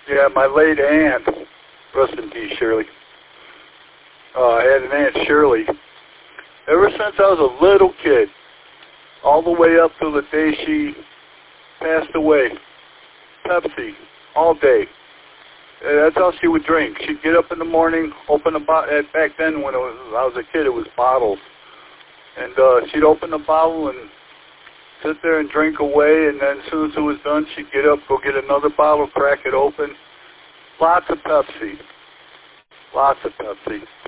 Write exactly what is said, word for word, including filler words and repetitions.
Yeah, my late aunt, rest in peace, Shirley. Uh, I had an Aunt Shirley. Ever since I was a little kid, all the way up till the day she passed away, Pepsi, all day. Uh, that's all she would drink. She'd get up in the morning, open a bottle. Back then, when it was, I was a kid, it was bottles. And uh, she'd open the bottle and sit there and drink away, and then as soon as it was done, she'd get up, go get another bottle, crack it open. Lots of Pepsi. Lots of Pepsi.